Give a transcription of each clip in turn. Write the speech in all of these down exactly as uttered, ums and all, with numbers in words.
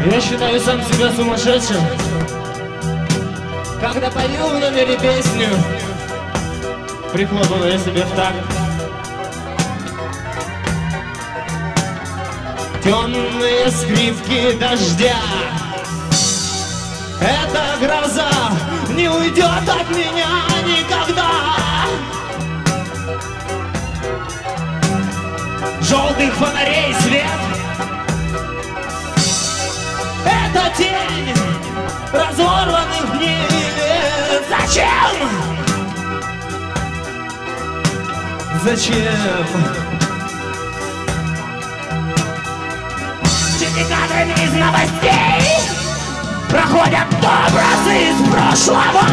Я считаю сам себя сумасшедшим, когда пою в номере песню, прихлопывая себе в такт. Темные скрипки дождя, эта гроза не уйдет от меня никогда. Желтых фонарей свет, это тень разорванных дней. Зачем? Зачем? Кадрами из новостей проходят образы из прошлого.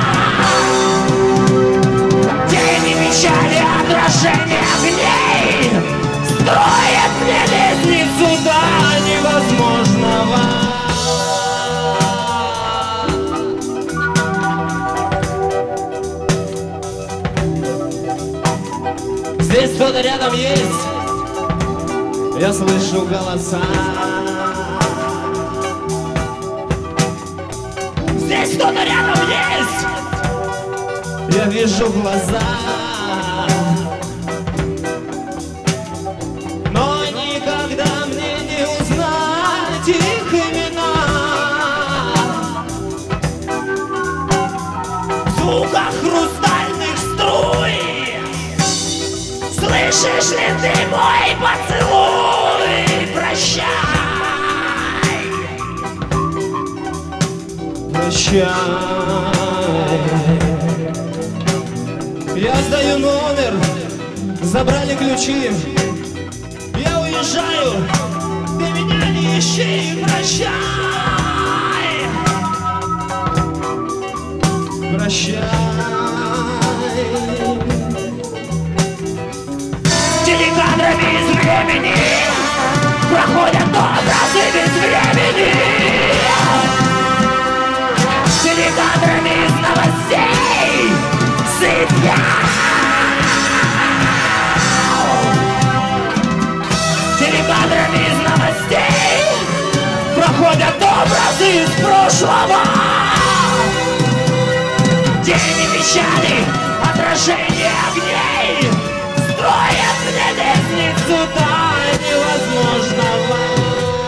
Тени, печали, отражения огней строят мне лестницу до невозможного. Здесь кто-то рядом есть, я слышу голоса. Здесь кто-то рядом есть, я вижу глаза, но никогда мне не узнать их имена. в звуках хрустальных струй слышишь ли ты мой поцелуй? Прощай. Прощай. Я сдаю номер, забрали ключи, я уезжаю, ты меня не ищи. Прощай. Прощай. Телекадрами из времени проходят образы без времени. Телекадрами из новостей сыт я. Телекадрами из новостей проходят образы из прошлого. Тени, печали, отражения огней строят мне лестницу до невозможного.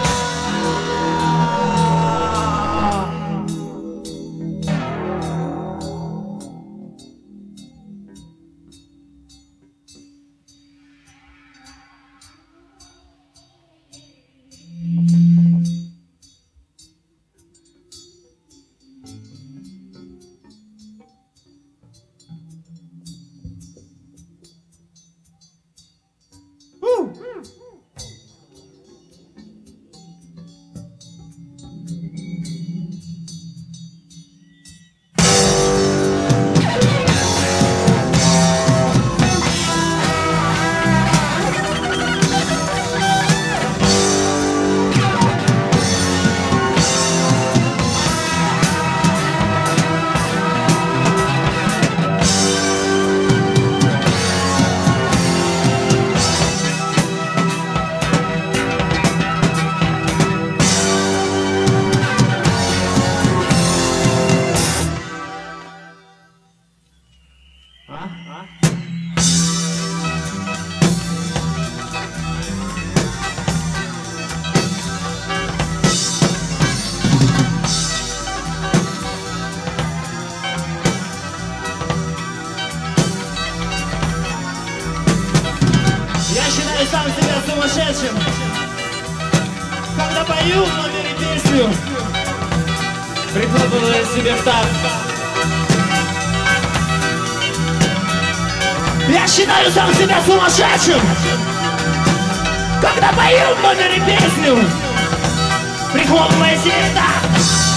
Сам себя сумасшедшим, когда пою в номере песню, прихлопывая себе в такт. Я считаю сам себя сумасшедшим, когда пою в номере песню, прихлопывая себе в такт.